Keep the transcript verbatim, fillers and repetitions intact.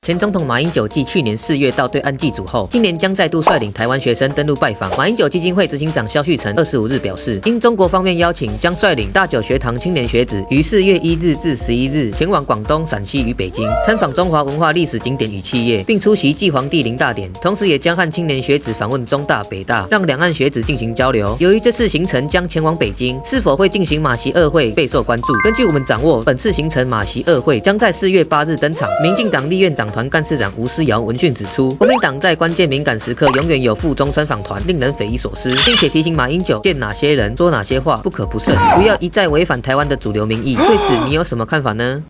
前总统马英九继去年四月到对岸祭祖后，今年将再度率领台湾学生登陆拜访。马英九基金会执行长萧旭成二十五日表示，因中国方面邀请，将率领大九学堂青年学子于四月一日至十一日前往广东、陕西与北京，参访中华文化历史景点与企业，并出席祭皇帝陵大典。同时，也将和青年学子访问中大、北大，让两岸学子进行交流。由于这次行程将前往北京，是否会进行马习二会备受关注。根据我们掌握，本次行程马习二会将在四月八日登场。民进党立院党团干事长吴思瑶闻讯指出，国民党在关键敏感时刻永远有附中参访团，令人匪夷所思，并且提醒马英九见哪些人说哪些话不可不慎，不要一再违反台湾的主流民意。对此，你有什么看法呢？